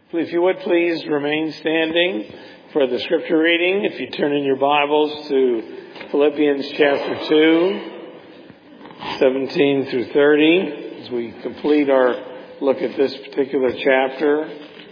If you would please remain standing for the scripture reading. If you turn in your Bibles to Philippians chapter 2, 17 through 30, as we complete our look at this particular chapter.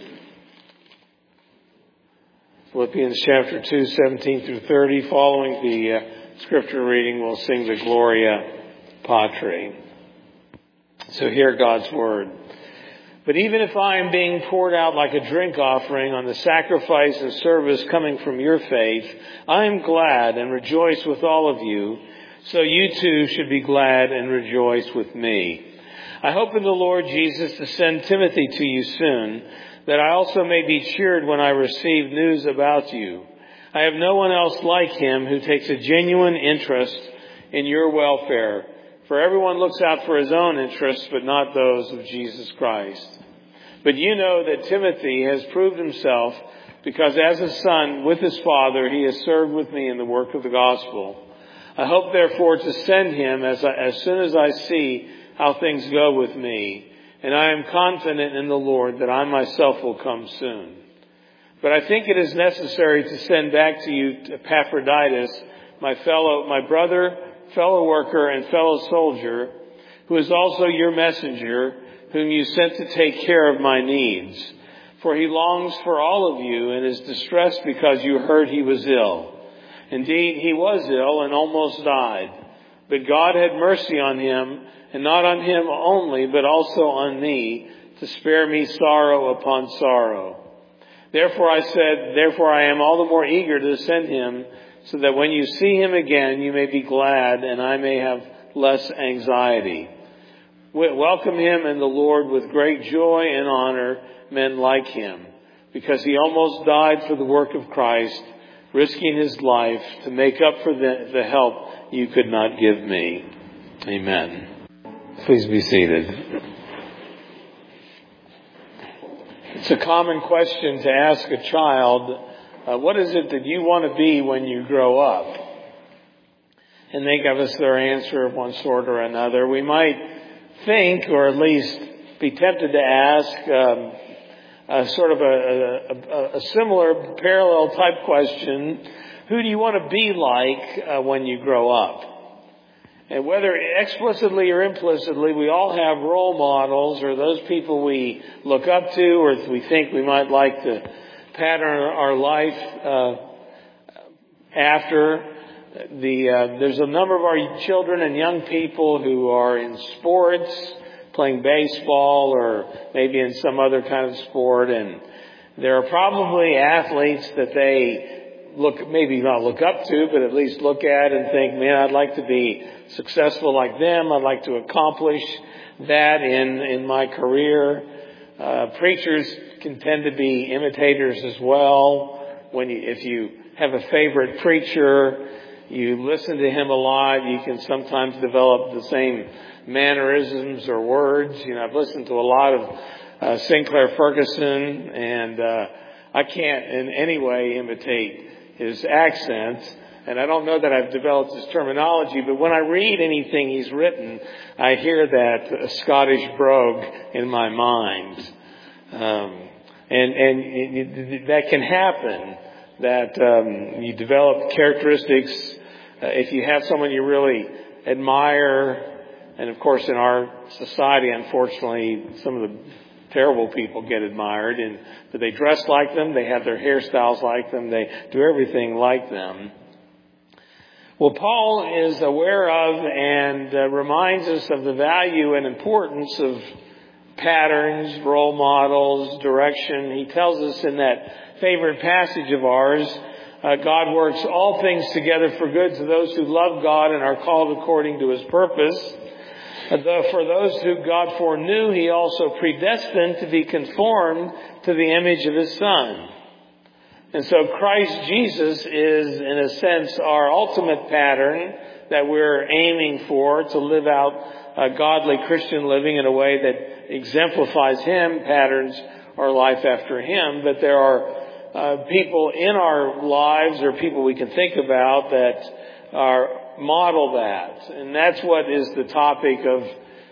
Philippians chapter 2, 17 through 30. Following the scripture reading, we'll sing the Gloria Patri. So hear God's word. But even if I am being poured out like a drink offering on the sacrifice and service coming from your faith, I am glad and rejoice with all of you, so you too should be glad and rejoice with me. I hope in the Lord Jesus to send Timothy to you soon, that I also may be cheered when I receive news about you. I have no one else like him who takes a genuine interest in your welfare. For everyone looks out for his own interests, but not those of Jesus Christ. But you know that Timothy has proved himself, because as a son with his father, he has served with me in the work of the gospel. I hope, therefore, to send him as soon as I see how things go with me. And I am confident in the Lord that I myself will come soon. But I think it is necessary to send back to you Epaphroditus, my brother, fellow worker, and fellow soldier, who is also your messenger, whom you sent to take care of my needs. For he longs for all of you and is distressed because you heard he was ill. Indeed, he was ill and almost died. But God had mercy on him, and not on him only, but also on me, to spare me sorrow upon sorrow. Therefore I am all the more eager to send him, so that when you see him again, you may be glad and I may have less anxiety. Welcome him in the Lord with great joy and honor, men like him, because he almost died for the work of Christ, risking his life to make up for the help you could not give me. Amen. Please be seated. It's a common question to ask a child, what is it that you want to be when you grow up? And they give us their answer of one sort or another. We might think, or at least be tempted to ask, sort of a similar parallel type question. Who do you want to be like when you grow up? And whether explicitly or implicitly, we all have role models, or those people we look up to, or we think we might like to pattern our life after. There's a number of our children and young people who are in sports, playing baseball or maybe in some other kind of sport, and there are probably athletes that they maybe not look up to, but at least look at and think, man, I'd like to be successful like them. I'd like to accomplish that in my career. Preachers can tend to be imitators as well. If you have a favorite preacher, you listen to him a lot, you can sometimes develop the same mannerisms or words. I've listened to a lot of Sinclair Ferguson, and I can't in any way imitate his accent. And I don't know that I've developed his terminology, but when I read anything he's written, I hear that Scottish brogue in my mind. And that can happen, that you develop characteristics. If you have someone you really admire, and of course in our society, unfortunately, some of the terrible people get admired, but they dress like them, they have their hairstyles like them, they do everything like them. Well, Paul is aware of and reminds us of the value and importance of patterns, role models, direction. He tells us in that favorite passage of ours, God works all things together for good to those who love God and are called according to his purpose. For those who God foreknew, he also predestined to be conformed to the image of his Son. And so Christ Jesus is, in a sense, our ultimate pattern that we're aiming for, to live out a godly Christian living in a way that exemplifies him, patterns our life after him. But there are people in our lives, or people we can think about, that are model that. And that's what is the topic of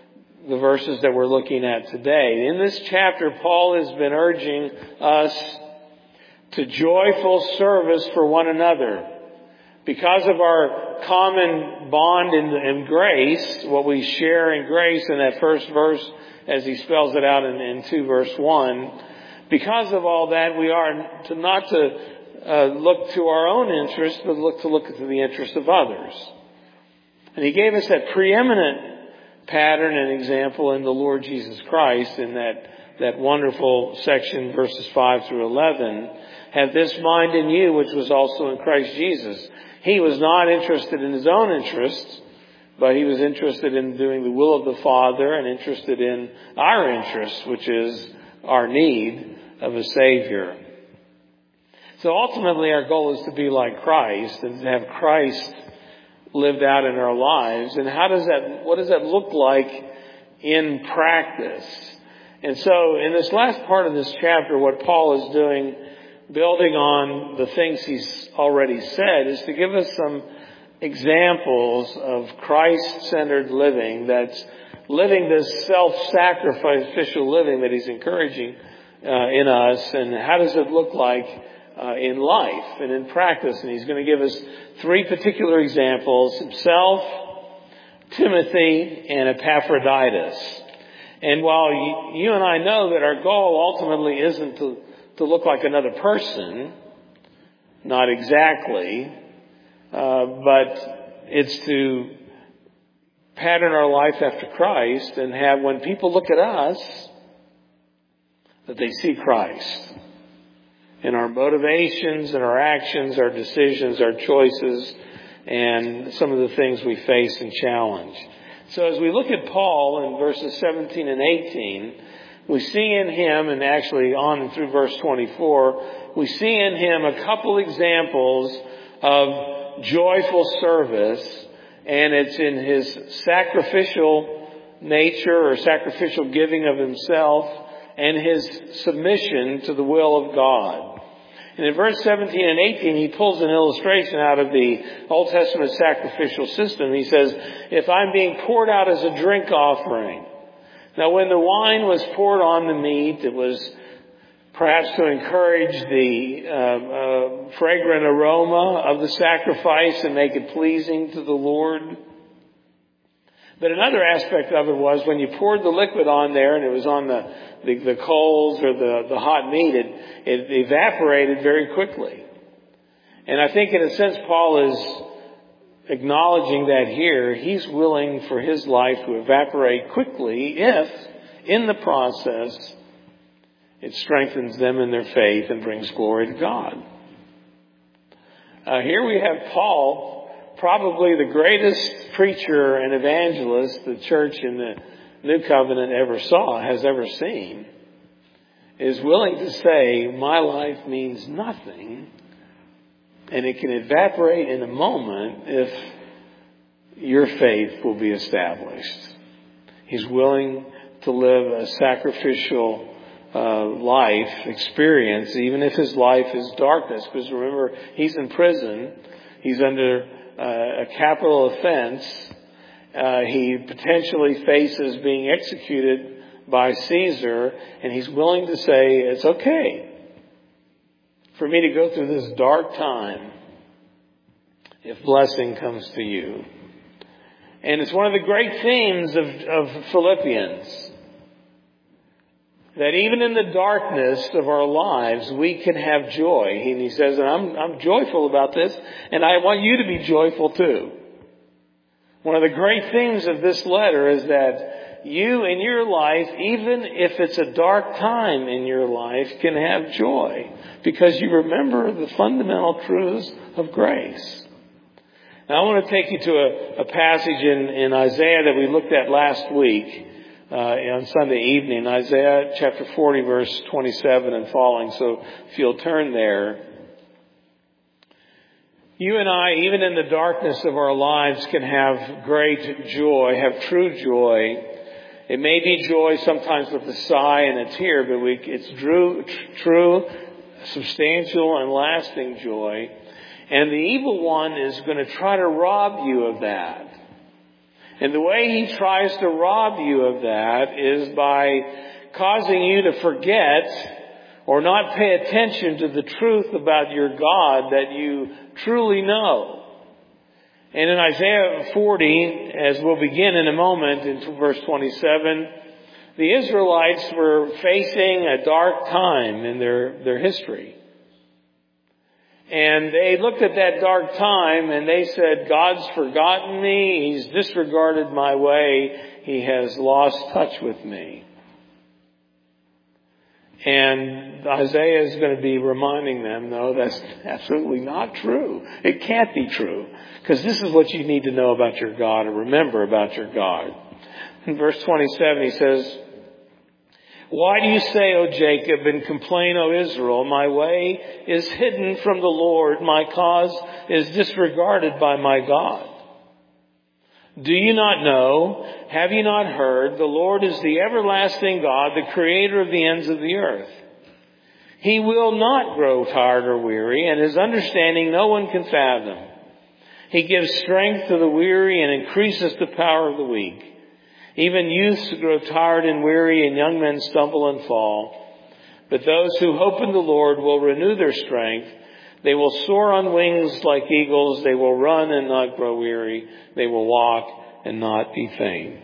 the verses that we're looking at today. In this chapter, Paul has been urging us to joyful service for one another. Because of our common bond in grace, what we share in grace in that first verse, as he spells it out in 2 verse 1, because of all that, we are not to look to our own interests, but look to the interests of others. And he gave us that preeminent pattern and example in the Lord Jesus Christ in that wonderful section, verses 5 through 11. Have this mind in you, which was also in Christ Jesus. He was not interested in his own interests, but he was interested in doing the will of the Father and interested in our interests, which is our need of a Savior. So ultimately our goal is to be like Christ and to have Christ lived out in our lives. And what does that look like in practice? And so in this last part of this chapter, what Paul is doing, building on the things he's already said, is to give us some examples of Christ-centered living, that's living this self-sacrificial living that he's encouraging in us. And how does it look like in life and in practice? And he's going to give us 3 particular examples: himself, Timothy, and Epaphroditus. And while you and I know that our goal ultimately isn't to look like another person, not exactly, but it's to pattern our life after Christ and have, when people look at us, that they see Christ in our motivations and our actions, our decisions, our choices, and some of the things we face and challenge. So as we look at Paul in verses 17 and 18, we see in him, and actually on and through verse 24, we see in him a couple examples of joyful service, and it's in his sacrificial nature or sacrificial giving of himself and his submission to the will of God. And in verse 17 and 18, he pulls an illustration out of the Old Testament sacrificial system. He says, if I'm being poured out as a drink offering. Now, when the wine was poured on the meat, it was perhaps to encourage the fragrant aroma of the sacrifice and make it pleasing to the Lord. But another aspect of it was when you poured the liquid on there and it was on the coals or the hot meat, it evaporated very quickly. And I think in a sense Paul is acknowledging that here. He's willing for his life to evaporate quickly if, in the process, it strengthens them in their faith and brings glory to God. Here we have Paul, probably the greatest preacher and evangelist the church in the New Covenant has ever seen, is willing to say, my life means nothing, and it can evaporate in a moment if your faith will be established. He's willing to live a sacrificial life experience, even if his life is darkness. Because remember, he's in prison. He's under a capital offense. He potentially faces being executed by Caesar, and he's willing to say, it's okay for me to go through this dark time if blessing comes to you. And it's one of the great themes of Philippians, that even in the darkness of our lives, we can have joy. And he says, and I'm joyful about this, and I want you to be joyful too. One of the great themes of this letter is that you in your life, even if it's a dark time in your life, can have joy because you remember the fundamental truths of grace. Now I want to take you to a passage in Isaiah that we looked at last week on Sunday evening, Isaiah chapter 40, verse 27 and following. So if you'll turn there. You and I, even in the darkness of our lives, can have great joy, have true joy. It may be joy sometimes with a sigh and a tear, but it's true, substantial, and lasting joy. And the evil one is going to try to rob you of that. And the way he tries to rob you of that is by causing you to forget or not pay attention to the truth about your God that you truly know. And in Isaiah 40, as we'll begin in a moment, in verse 27, the Israelites were facing a dark time in their history. And they looked at that dark time and they said, God's forgotten me. He's disregarded my way. He has lost touch with me. And Isaiah is going to be reminding them, no, that's absolutely not true. It can't be true. Because this is what you need to know about your God and remember about your God. In verse 27 he says, why do you say, O Jacob, and complain, O Israel? My way is hidden from the Lord. My cause is disregarded by my God. Do you not know? Have you not heard? The Lord is the everlasting God, the creator of the ends of the earth. He will not grow tired or weary, and his understanding no one can fathom. He gives strength to the weary and increases the power of the weak. Even youths grow tired and weary, and young men stumble and fall. But those who hope in the Lord will renew their strength. They will soar on wings like eagles. They will run and not grow weary. They will walk and not be faint.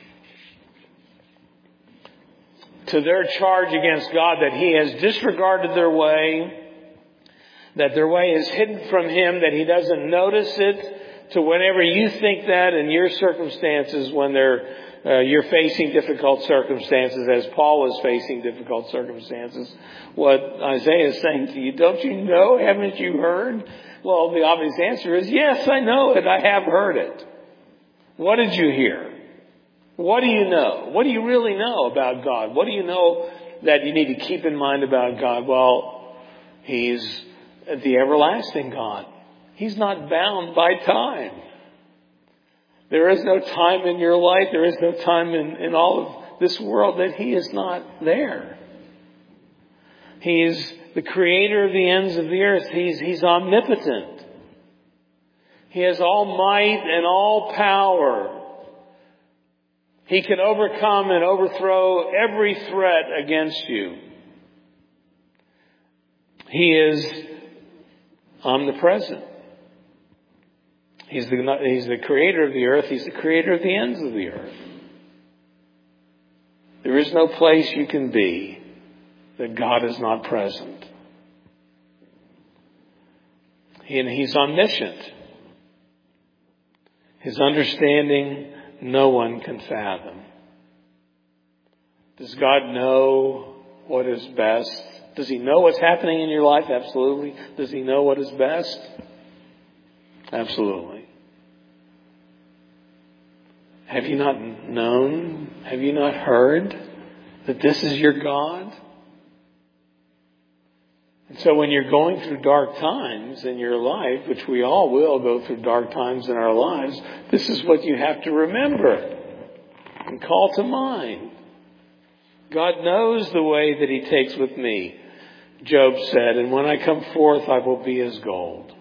To their charge against God that he has disregarded their way, that their way is hidden from him, that he doesn't notice it, to whenever you think that in your circumstances when you're facing difficult circumstances, as Paul was facing difficult circumstances. What Isaiah is saying to you, don't you know? Haven't you heard? Well, the obvious answer is, yes, I know it. I have heard it. What did you hear? What do you know? What do you really know about God? What do you know that you need to keep in mind about God? Well, he's the everlasting God. He's not bound by time. There is no time in your life, there is no time in all of this world that he is not there. He is the creator of the ends of the earth. He's omnipotent. He has all might and all power. He can overcome and overthrow every threat against you. He is omnipresent. He's the creator of the earth. He's the creator of the ends of the earth. There is no place you can be that God is not present. And he's omniscient. His understanding no one can fathom. Does God know what is best? Does he know what's happening in your life? Absolutely. Does he know what is best? Absolutely. Have you not known? Have you not heard that this is your God? And so when you're going through dark times in your life, which we all will go through dark times in our lives, this is what you have to remember and call to mind. God knows the way that he takes with me, Job said, and when I come forth, I will be as gold.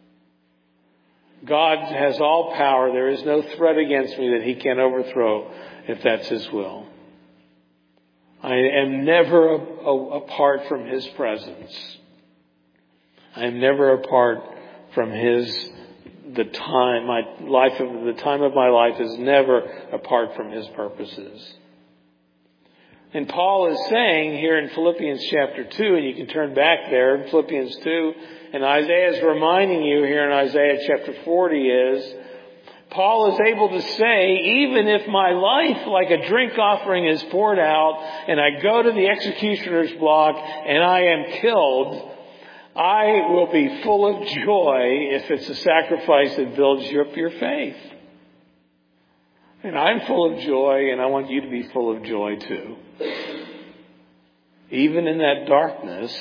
God has all power. There is no threat against me that he can't overthrow if that's his will. I am never apart from his presence. I am never apart from the time of my life is never apart from his purposes. And Paul is saying here in Philippians chapter 2, and you can turn back there in Philippians 2, and Isaiah is reminding you here in Isaiah chapter 40 is, Paul is able to say, even if my life like a drink offering is poured out, and I go to the executioner's block and I am killed, I will be full of joy if it's a sacrifice that builds up your faith. And I'm full of joy, and I want you to be full of joy too. Even in that darkness,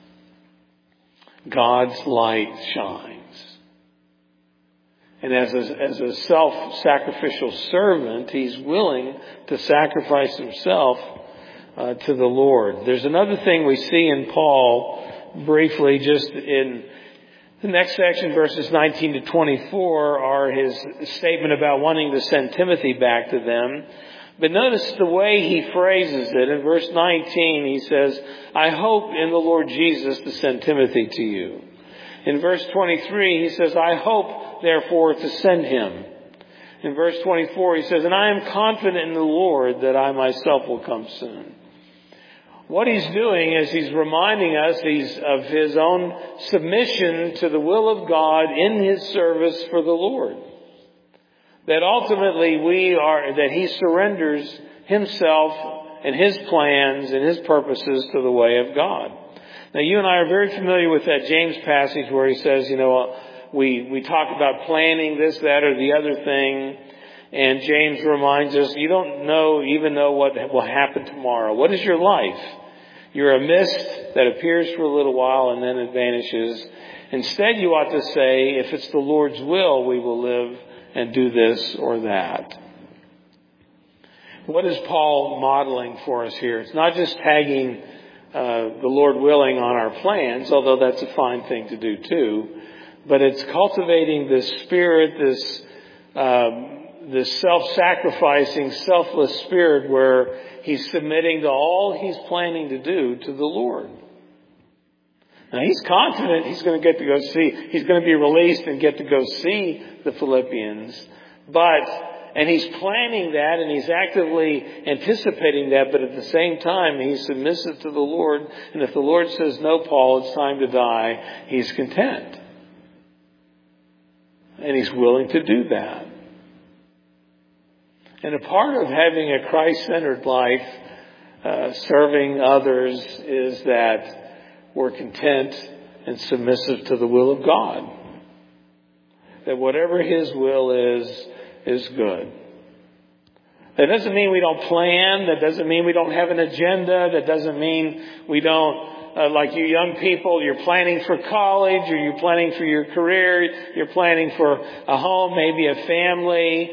God's light shines. And as a self-sacrificial servant, he's willing to sacrifice himself to the Lord. There's another thing we see in Paul, briefly, just in The next section, verses 19 to 24, are his statement about wanting to send Timothy back to them. But notice the way he phrases it. In verse 19, he says, I hope in the Lord Jesus to send Timothy to you. In verse 23, he says, I hope, therefore, to send him. In verse 24, he says, and I am confident in the Lord that I myself will come soon. What he's doing is he's reminding us of his own submission to the will of God in his service for the Lord. That ultimately that he surrenders himself and his plans and his purposes to the way of God. Now you and I are very familiar with that James passage where he says, we talk about planning this, that, or the other thing. And James reminds us, you don't even know what will happen tomorrow. What is your life? You're a mist that appears for a little while and then it vanishes. Instead, you ought to say, if it's the Lord's will, we will live and do this or that. What is Paul modeling for us here? It's not just tagging the Lord willing on our plans, although that's a fine thing to do too. But it's cultivating this spirit, this self-sacrificing, selfless spirit where he's submitting to all he's planning to do to the Lord. Now he's confident he's going to get to go see, he's going to be released and get to go see the Philippians. And he's planning that and he's actively anticipating that, but at the same time he's submissive to the Lord. And if the Lord says, no, Paul, it's time to die, he's content. And he's willing to do that. And a part of having a Christ-centered life, serving others, is that we're content and submissive to the will of God. That whatever His will is good. That doesn't mean we don't plan. That doesn't mean we don't have an agenda. That doesn't mean we don't, like you young people, you're planning for college or you're planning for your career. You're planning for a home, maybe a family.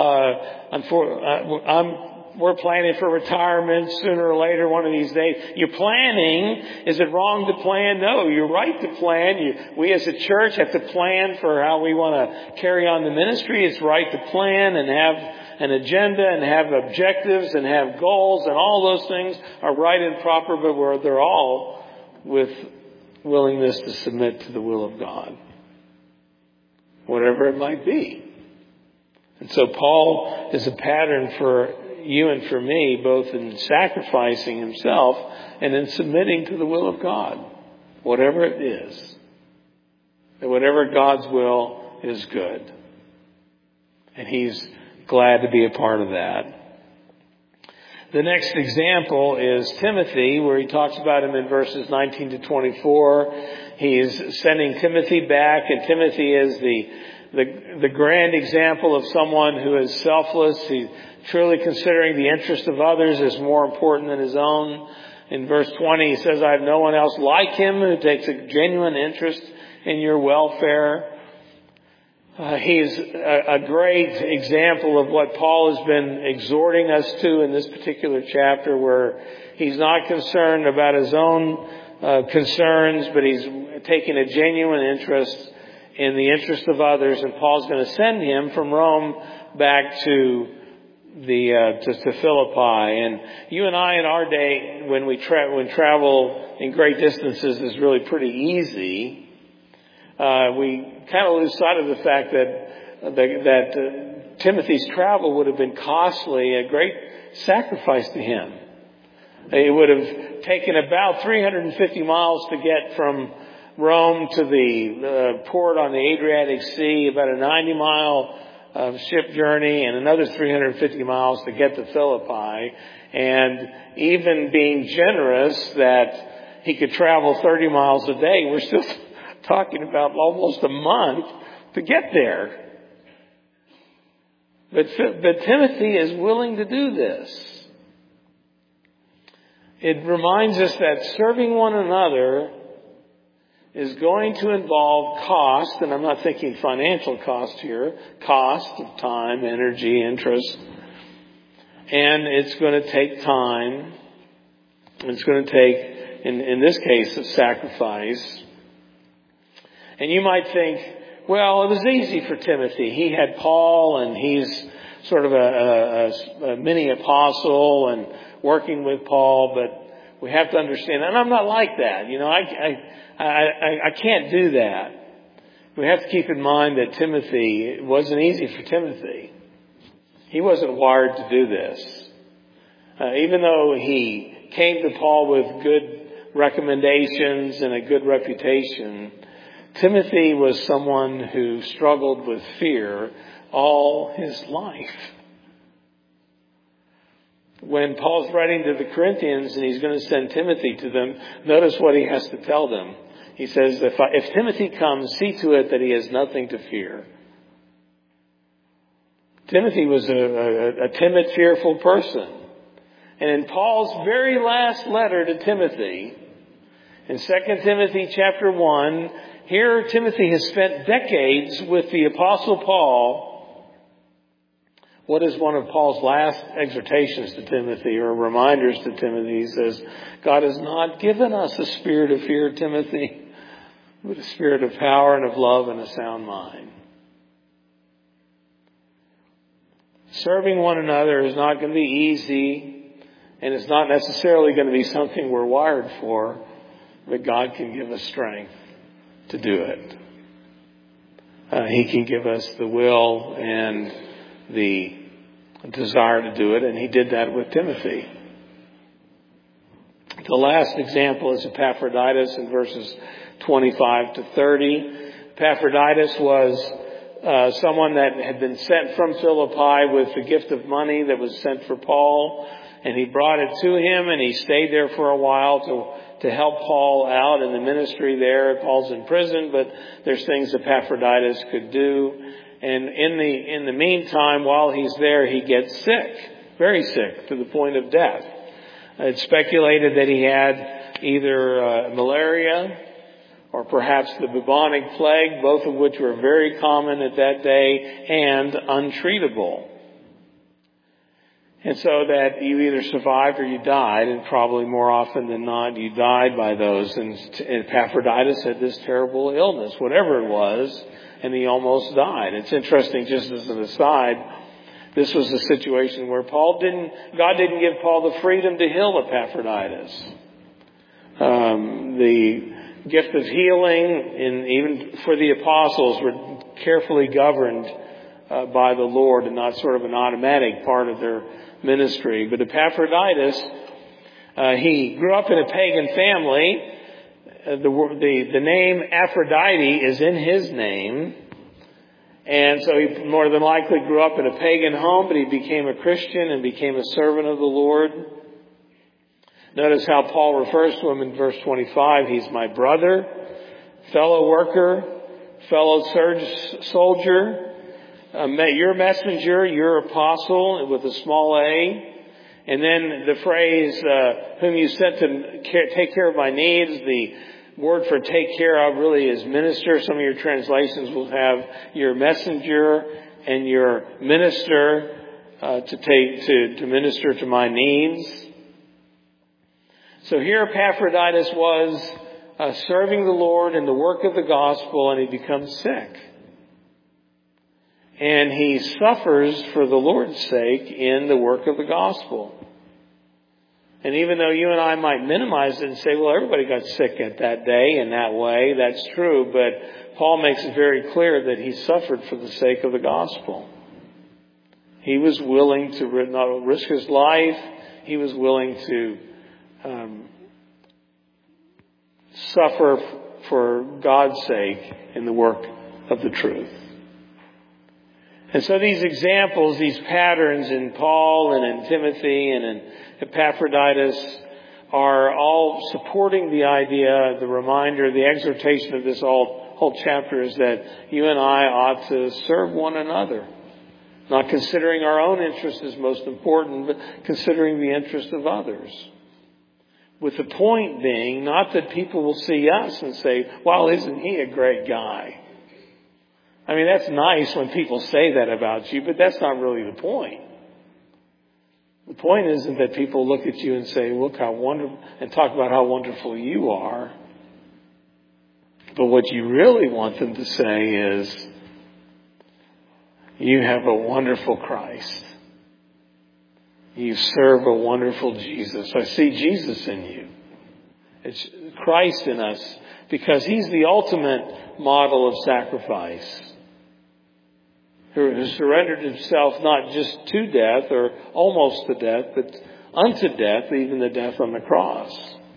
We're planning for retirement sooner or later one of these days. You're planning. Is it wrong to plan? No, you're right to plan. We as a church have to plan for how we want to carry on the ministry. It's right to plan and have an agenda and have objectives and have goals, and all those things are right and proper, but they're all with willingness to submit to the will of God, whatever it might be. And so Paul is a pattern for you and for me, both in sacrificing himself and in submitting to the will of God, whatever it is. That whatever God's will is good. And he's glad to be a part of that. The next example is Timothy, where he talks about him in verses 19 to 24. He is sending Timothy back, and Timothy is the grand example of someone who is selfless. He's truly considering the interest of others as more important than his own. In verse 20, he says, I have no one else like him who takes a genuine interest in your welfare. He's a great example of what Paul has been exhorting us to in this particular chapter, where he's not concerned about his own concerns, but he's taking a genuine interest in the interest of others. And Paul's going to send him from Rome back to Philippi. And you and I in our day, when travel in great distances is really pretty easy, we kind of lose sight of the fact that Timothy's travel would have been costly, a great sacrifice to him. It would have taken about 350 miles to get from Rome to the port on the Adriatic Sea, about a 90-mile ship journey, and another 350 miles to get to Philippi. And even being generous that he could travel 30 miles a day, we're still talking about almost a month to get there. But Timothy is willing to do this. It reminds us that serving one another is going to involve cost, and I'm not thinking financial cost here, cost of time, energy, interest. And it's going to take time. It's going to take, in this case, a sacrifice. And you might think, well, it was easy for Timothy. He had Paul, and he's sort of a mini apostle and working with Paul, but we have to understand, and I'm not like that. I can't do that. We have to keep in mind that it wasn't easy for Timothy. He wasn't wired to do this. Even though he came to Paul with good recommendations and a good reputation, Timothy was someone who struggled with fear all his life. When Paul's writing to the Corinthians and he's going to send Timothy to them, notice what he has to tell them. He says, if Timothy comes, see to it that he has nothing to fear. Timothy was a timid, fearful person. And in Paul's very last letter to Timothy, in 2 Timothy chapter 1, here Timothy has spent decades with the Apostle Paul. What is one of Paul's last exhortations to Timothy, or reminders to Timothy? He says, God has not given us a spirit of fear, Timothy, but a spirit of power and of love and a sound mind. Serving one another is not going to be easy, and it's not necessarily going to be something we're wired for, but God can give us strength to do it. He can give us the will and the desire to do it, and he did that with Timothy. The last example is Epaphroditus in verses 25 to 30. Epaphroditus was someone that had been sent from Philippi with the gift of money that was sent for Paul, and he brought it to him, and he stayed there for a while to help Paul out in the ministry there. Paul's in prison, but there's things Epaphroditus could do. And in the meantime, while he's there, he gets sick, very sick, to the point of death. It's speculated that he had either malaria or perhaps the bubonic plague, both of which were very common at that day and untreatable. And so that you either survived or you died, and probably more often than not, you died by those. And Epaphroditus had this terrible illness, whatever it was, and he almost died. It's interesting, just as an aside, this was a situation where God didn't give Paul the freedom to heal Epaphroditus. The gift of healing, and even for the apostles, were carefully governed by the Lord and not sort of an automatic part of their ministry. But Epaphroditus, he grew up in a pagan family. The name Aphrodite is in his name. And so he more than likely grew up in a pagan home, but he became a Christian and became a servant of the Lord. Notice how Paul refers to him in verse 25. He's my brother, fellow worker, fellow soldier, your messenger, your apostle with a small a. And then the phrase, whom you sent to take care of my needs, the word for take care of really is minister. Some of your translations will have your messenger and your minister to minister to my needs. So here Epaphroditus was serving the Lord in the work of the gospel, and he becomes sick. And he suffers for the Lord's sake in the work of the gospel. And even though you and I might minimize it and say, well, everybody got sick at that day in that way, that's true. But Paul makes it very clear that he suffered for the sake of the gospel. He was willing to not risk his life. He was willing to suffer for God's sake in the work of the truth. And so these examples, these patterns in Paul and in Timothy and in Epaphroditus are all supporting the idea, the reminder, the exhortation of this whole chapter is that you and I ought to serve one another. Not considering our own interest as most important, but considering the interest of others. With the point being, not that people will see us and say, well, isn't he a great guy? I mean, that's nice when people say that about you, but that's not really the point. The point isn't that people look at you and say, look how wonderful, and talk about how wonderful you are. But what you really want them to say is, you have a wonderful Christ. You serve a wonderful Jesus. I see Jesus in you. It's Christ in us because He's the ultimate model of sacrifice. Who surrendered Himself not just to death or almost to death, but unto death, even the death on the cross.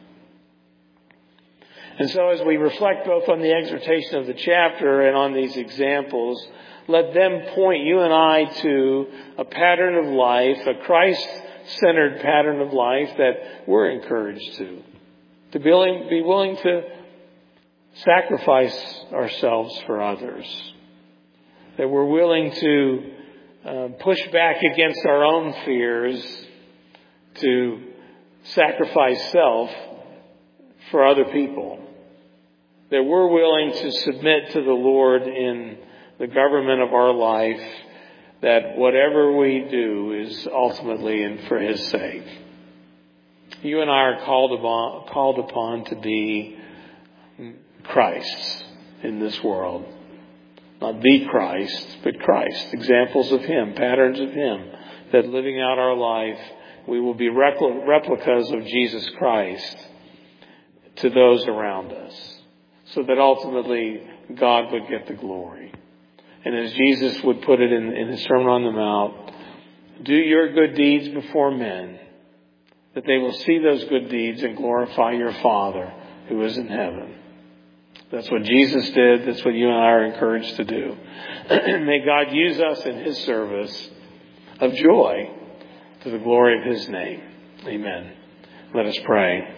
And so as we reflect both on the exhortation of the chapter and on these examples, let them point you and I to a pattern of life, a Christ-centered pattern of life that we're encouraged to be willing to sacrifice ourselves for others, that we're willing to push back against our own fears, to sacrifice self for other people, that we're willing to submit to the Lord in the government of our life, that whatever we do is ultimately for His sake. You and I are called upon to be Christs in this world. Not the Christ, but Christ. Examples of Him, patterns of Him, that living out our life, we will be replicas of Jesus Christ to those around us, so that ultimately God would get the glory. And as Jesus would put it in His Sermon on the Mount, do your good deeds before men, that they will see those good deeds and glorify your Father who is in heaven. That's what Jesus did. That's what you and I are encouraged to do. May God use us in His service of joy to the glory of His name. Amen. Let us pray.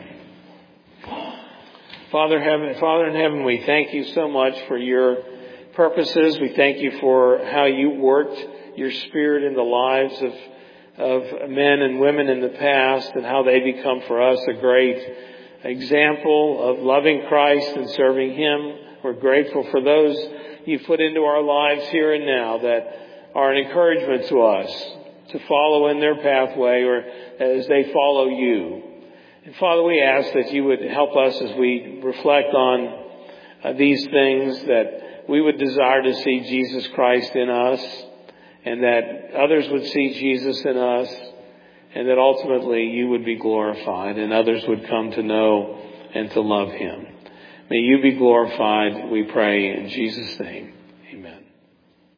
Father in heaven, we thank you so much for your purposes. We thank you for how you worked your Spirit in the lives of men and women in the past, and how they become for us a great example of loving Christ and serving Him. We're grateful for those you put into our lives here and now that are an encouragement to us to follow in their pathway or as they follow you. And Father, we ask that you would help us as we reflect on these things, that we would desire to see Jesus Christ in us, and that others would see Jesus in us, and that ultimately you would be glorified and others would come to know and to love Him. May you be glorified, we pray in Jesus' name.